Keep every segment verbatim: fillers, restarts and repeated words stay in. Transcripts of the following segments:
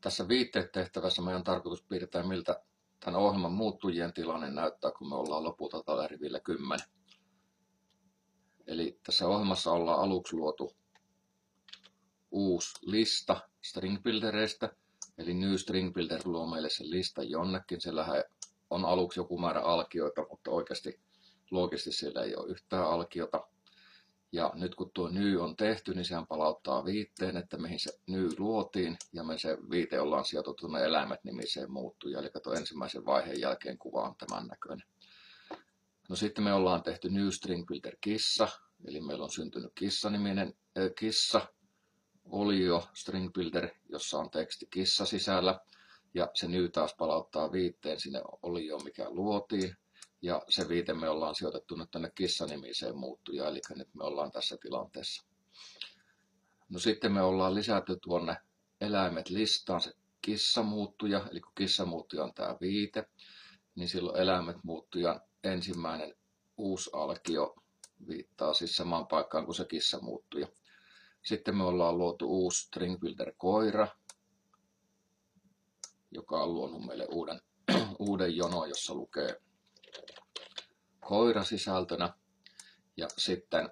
tässä viitteet-tehtävässä meidän on tarkoitus piirtää, miltä tämän ohjelman muuttujien tilanne näyttää, kun me ollaan lopulta tällä rivillä kymmenen. Eli tässä ohjelmassa ollaan aluksi luotu uusi lista string buildereista, eli new string builder luo meille sen listan jonnekin. Siellähän on aluksi joku määrä alkioita, mutta oikeasti loogisesti siellä ei ole yhtään alkiota. Ja nyt kun tuo new on tehty, niin sehän palauttaa viitteen, että mihin se new luotiin, ja me se viite ollaan sijoitettu ne eläimet nimiseen muuttujaan. Eli tuon ensimmäisen vaiheen jälkeen kuva on tämän näköinen. No sitten me ollaan tehty new string builder kissa, eli meillä on syntynyt kissa-niminen äh, kissa, olio string builder, jossa on teksti kissa sisällä, ja se new taas palauttaa viitteen sinne olioon, mikä luotiin. Ja se viite me ollaan sijoitettu nyt tänne kissa-nimiseen muuttujaan, eli nyt me ollaan tässä tilanteessa. No sitten me ollaan lisätty tuonne eläimet listaan se kissamuuttuja, eli kun kissamuuttuja on tämä viite, niin silloin eläimet muuttujan ensimmäinen uusi alkio viittaa siis samaan paikkaan kuin se kissamuuttuja. Sitten me ollaan luotu uusi string builder koira, joka on luonut meille uuden, uuden jonon, jossa lukee koira sisältönä, ja sitten,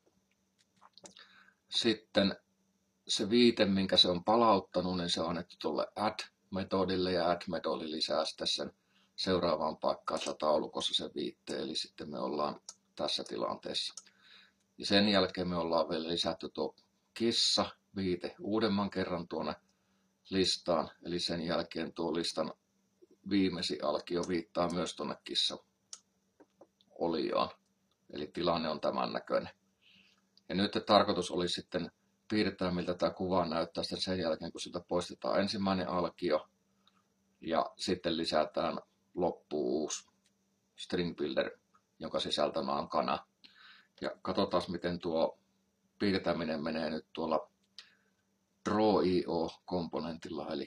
sitten se viite, minkä se on palauttanut, niin se on annettu tuolle add-metodille, ja add-metodi lisää sitten sen seuraavaan paikkaan taulukossa se viitteen, eli sitten me ollaan tässä tilanteessa. Ja sen jälkeen me ollaan vielä lisätty tuo kissa viite uudemman kerran tuonne listaan, eli sen jälkeen tuo listan viimeisin alkio viittaa myös tuonne kissa olioon. Eli tilanne on tämän näköinen. Ja nyt tarkoitus oli sitten piirtää, miltä tämä kuva näyttää sitten sen jälkeen, kun siltä poistetaan ensimmäinen alkio ja sitten lisätään loppuun uusi string builder, jonka sisältönä on kana. Ja katsotaan, miten tuo piirtäminen menee nyt tuolla draw piste i o-komponentilla, eli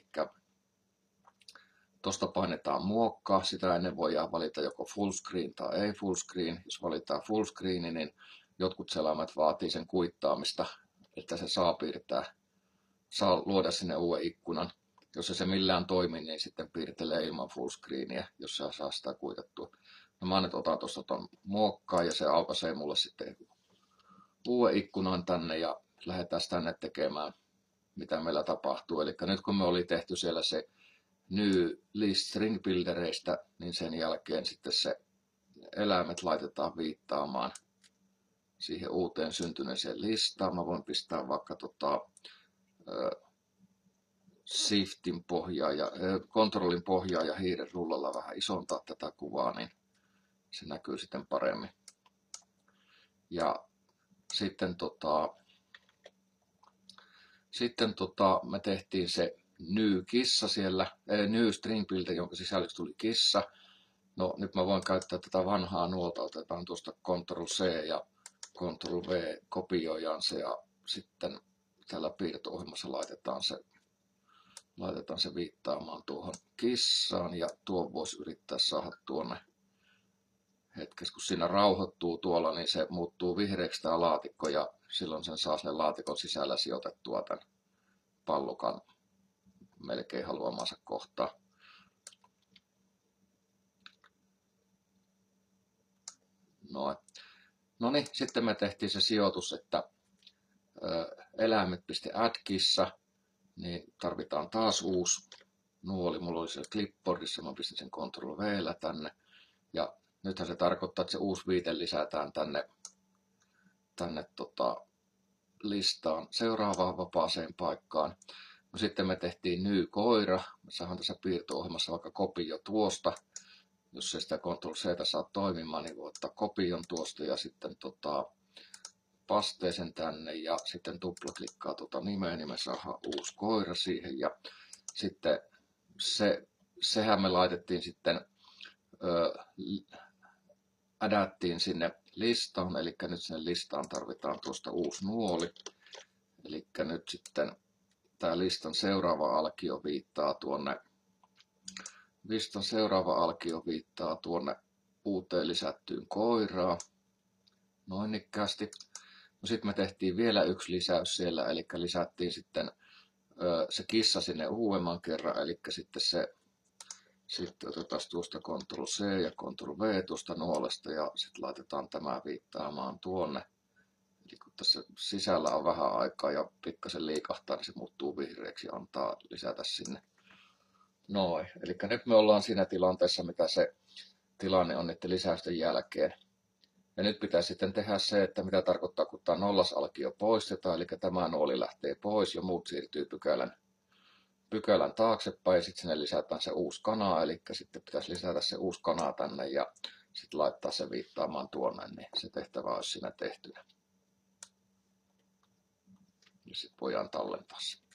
tuosta painetaan muokkaa, sitä ennen voidaan valita joko full screen tai ei full screen. Jos valitaan full screen, niin jotkut selaimet vaatii sen kuittaamista, että se saa piirtää, saa luoda sinne uuden ikkunan. Jos se millään toimi, niin sitten piirtelee ilman full screeniä, jos se saa sitä kuitattua. No mä nyt otan tuosta tuon muokkaa ja se aukaisee mulle sitten uuden ikkunan tänne ja lähdetään tänne tekemään, mitä meillä tapahtuu. Eli nyt kun me oli tehty siellä se new list string buildereista, niin sen jälkeen sitten se eläimet laitetaan viittaamaan siihen uuteen syntyneeseen listaan. Mä voin pistää vaikka tota, äh, shiftin pohjaa ja äh, kontrollin pohjaa ja hiiren rullalla vähän isontaa tätä kuvaa, niin se näkyy sitten paremmin. Ja sitten, tota, sitten tota, me tehtiin se new kissa siellä, äh, new string builder, jonka sisällöksi tuli kissa. No nyt mä voin käyttää tätä vanhaa nuolta, otetaan tuosta control C ja control V, kopioidaan se ja sitten tällä piirto-ohjelmassa laitetaan se, laitetaan se viittaamaan tuohon kissaan ja tuon voisi yrittää saada tuonne hetkessä, kun siinä rauhoittuu tuolla, niin se muuttuu vihreäksi tämä laatikko ja silloin sen saa sen laatikon sisällä sijoitettua tämän pallukan melkein haluamansa kohtaan. No, no niin, sitten me tehtiin se sijoitus, että eläimet.add-kissa, niin tarvitaan taas uusi nuoli. Mulla oli siellä clipboardissa, mä pistin sen control V:llä tänne. Ja nythän se tarkoittaa, että se uusi viite lisätään tänne, tänne tota, listaan seuraavaan vapaaseen paikkaan. No, sitten me tehtiin new koira. Me saadaan tässä piirto-ohjelmassa vaikka kopio tuosta. Jos ei sitä control C saa toimimaan, niin voi ottaa kopion tuosta ja sitten tota, pasteisen tänne ja sitten tuplaklikkaa tuota nimeä, niin me saadaan uusi koira siihen. Ja sitten se, sehän me laitettiin sitten, ö, adattiin sinne listaan, eli nyt sinne listaan tarvitaan tuosta uusi nuoli. Eli nyt sitten tämä listan seuraava alkio viittaa tuonne Listan seuraava alkio viittaa tuonne uuteen lisättyyn koiraan. Noin ikkäästi. No sitten me tehtiin vielä yksi lisäys siellä, eli lisättiin sitten se kissa sinne uudemman kerran, eli sitten se sitten otetaan tuosta Ctrl C ja Ctrl V tuosta nuolesta ja sitten laitetaan tämä viittaamaan tuonne. Eli kun tässä sisällä on vähän aikaa ja pikkasen liikahtaa, niin se muuttuu vihreäksi ja antaa lisätä sinne. Noin, eli nyt me ollaan siinä tilanteessa, mitä se tilanne on niiden lisäysten jälkeen. Ja nyt pitää sitten tehdä se, että mitä tarkoittaa, kun tämä nollasalkio poistetaan, eli tämä nuoli lähtee pois ja muut siirtyy pykälän, pykälän taaksepäin, ja sitten sinne lisätään se uusi kana, eli sitten pitäisi lisätä se uusi kana tänne ja sitten laittaa se viittaamaan tuonne, niin se tehtävä olisi siinä tehtynä. Ja sitten voidaan tallentaa se.